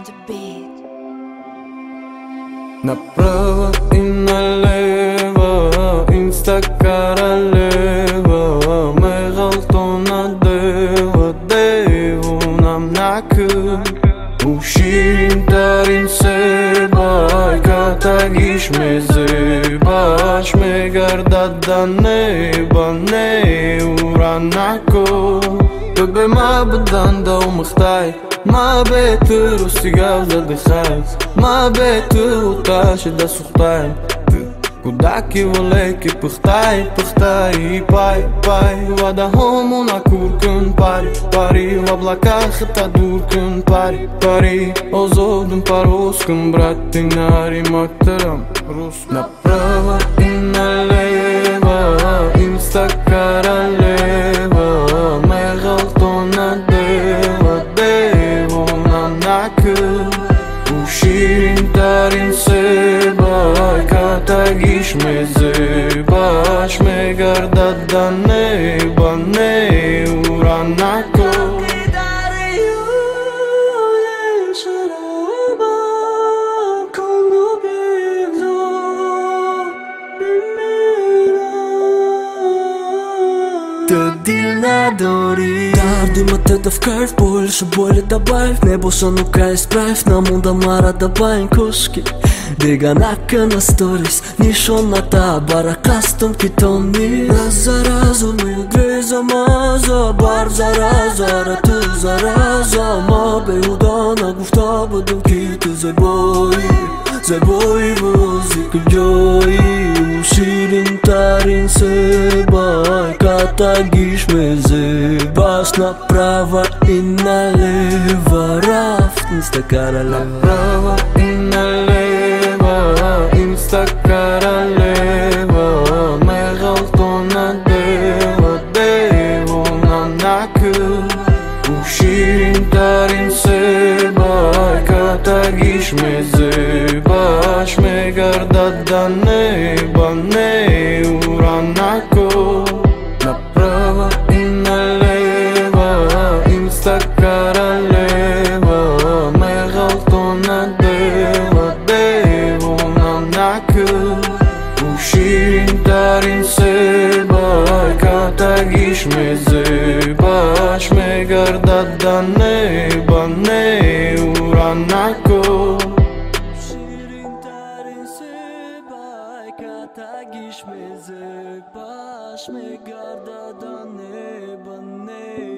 the beat. Направо и налево, инста королева, мегалто надева, деву нам накъл. Уширин тарин себай, катагиш ме зебаш, ме гардат да неба, не уранако. Бебе ма бадан да умахтай, ما بيت روسيا وزدخان ما بيت وطاش دا سختاين كوداكي وليكي بختاي بختاي باي باي ودا هومونا كوركن باري باري وابلاكا خطا دوركن باري باري озоден по-русском брат ты на ремактором русском. Направо и налево инста королева мегалто надева уширин тарин себай, катагиш ме зебаш, ме гардат да неба, не уранако. Дымата в кайф, больше боли добавь. Небо санука исправь, на мунда мара добавим куски. Деганака на сторис, нишоната бара кастом китони. Раз за разом и грей за маза, бар за раза, рату за раза. Ма бе удана гуфта бъдем ките за бой музика джой. Уширин тарин себай, катагиш ме зебаш. Направо и налево, рафт инста королева. Направо и налево, инста королева, мегалто надева, деву нам накъл. Уширин тарин себай, катагиш ме зебаш, ме гардат да неба, не уранако. Направо и налево, инста королева, мегалто надева, деву нам накъл. Уширин тарин себай, катагиш ме зебаш, ме гардат да неба, не уранако. Уширин тарин себай, катагиш ме зебаш, ме гардат да неба, не